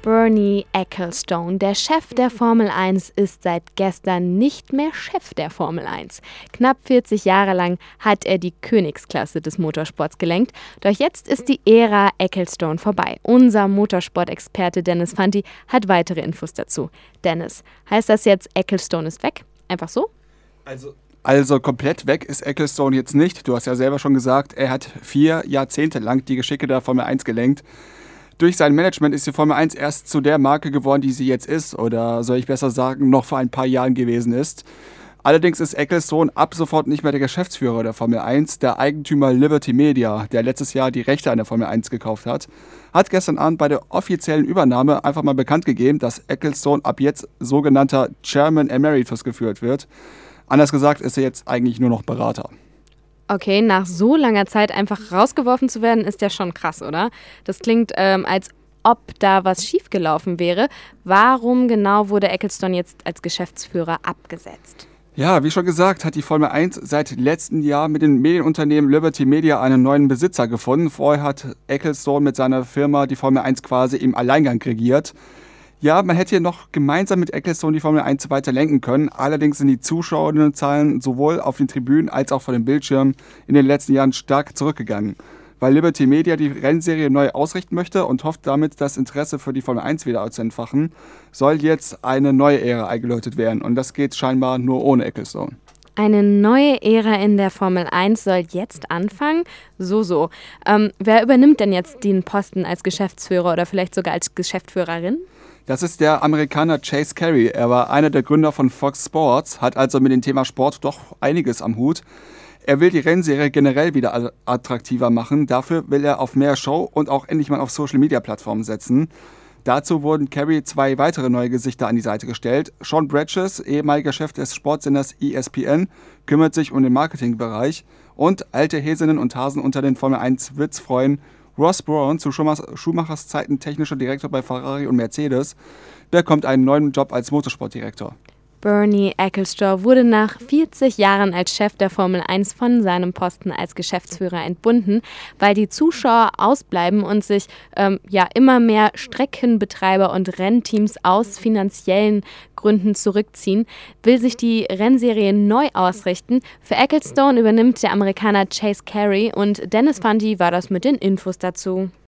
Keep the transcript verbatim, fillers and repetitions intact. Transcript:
Bernie Ecclestone, der Chef der Formel eins, ist seit gestern nicht mehr Chef der Formel eins. Knapp vierzig Jahre lang hat er die Königsklasse des Motorsports gelenkt. Doch jetzt ist die Ära Ecclestone vorbei. Unser Motorsport-Experte Dennis Fanti hat weitere Infos dazu. Dennis, heißt das jetzt, Ecclestone ist weg? Einfach so? Also... Also komplett weg ist Ecclestone jetzt nicht. Du hast ja selber schon gesagt, er hat vier Jahrzehnte lang die Geschicke der Formel eins gelenkt. Durch sein Management ist die Formel eins erst zu der Marke geworden, die sie jetzt ist. Oder soll ich besser sagen, noch vor ein paar Jahren gewesen ist. Allerdings ist Ecclestone ab sofort nicht mehr der Geschäftsführer der Formel eins. Der Eigentümer Liberty Media, der letztes Jahr die Rechte an der Formel eins gekauft hat, hat gestern Abend bei der offiziellen Übernahme einfach mal bekannt gegeben, dass Ecclestone ab jetzt sogenannter Chairman Emeritus geführt wird. Anders gesagt ist er jetzt eigentlich nur noch Berater. Okay, nach so langer Zeit einfach rausgeworfen zu werden, ist ja schon krass, oder? Das klingt, ähm, als ob da was schiefgelaufen wäre. Warum genau wurde Ecclestone jetzt als Geschäftsführer abgesetzt? Ja, wie schon gesagt, hat die Formel eins seit letztem Jahr mit dem Medienunternehmen Liberty Media einen neuen Besitzer gefunden. Vorher hat Ecclestone mit seiner Firma die Formel eins quasi im Alleingang regiert. Ja, man hätte hier noch gemeinsam mit Ecclestone die Formel eins weiter lenken können. Allerdings sind die Zuschauerzahlen sowohl auf den Tribünen als auch vor dem Bildschirm in den letzten Jahren stark zurückgegangen. Weil Liberty Media die Rennserie neu ausrichten möchte und hofft damit, das Interesse für die Formel eins wieder zu entfachen, soll jetzt eine neue Ära eingeläutet werden. Und das geht scheinbar nur ohne Ecclestone. Eine neue Ära in der Formel eins soll jetzt anfangen? So, so. Ähm, wer übernimmt denn jetzt den Posten als Geschäftsführer oder vielleicht sogar als Geschäftsführerin? Das ist der Amerikaner Chase Carey. Er war einer der Gründer von Fox Sports, hat also mit dem Thema Sport doch einiges am Hut. Er will die Rennserie generell wieder attraktiver machen. Dafür will er auf mehr Show und auch endlich mal auf Social-Media-Plattformen setzen. Dazu wurden Carey zwei weitere neue Gesichter an die Seite gestellt. Sean Bridges, ehemaliger Chef des Sportsenders E S P N, kümmert sich um den Marketingbereich. Und alte Häsinnen und Hasen unter den Formel eins Witzfreuen Ross Brawn, zu Schumachers Zeiten technischer Direktor bei Ferrari und Mercedes, bekommt einen neuen Job als Motorsportdirektor. Bernie Ecclestone wurde nach vierzig Jahren als Chef der Formel eins von seinem Posten als Geschäftsführer entbunden, weil die Zuschauer ausbleiben und sich ähm, ja immer mehr Streckenbetreiber und Rennteams aus finanziellen Gründen zurückziehen, will sich die Rennserie neu ausrichten. Für Ecclestone übernimmt der Amerikaner Chase Carey und Dennis Fanti war das mit den Infos dazu.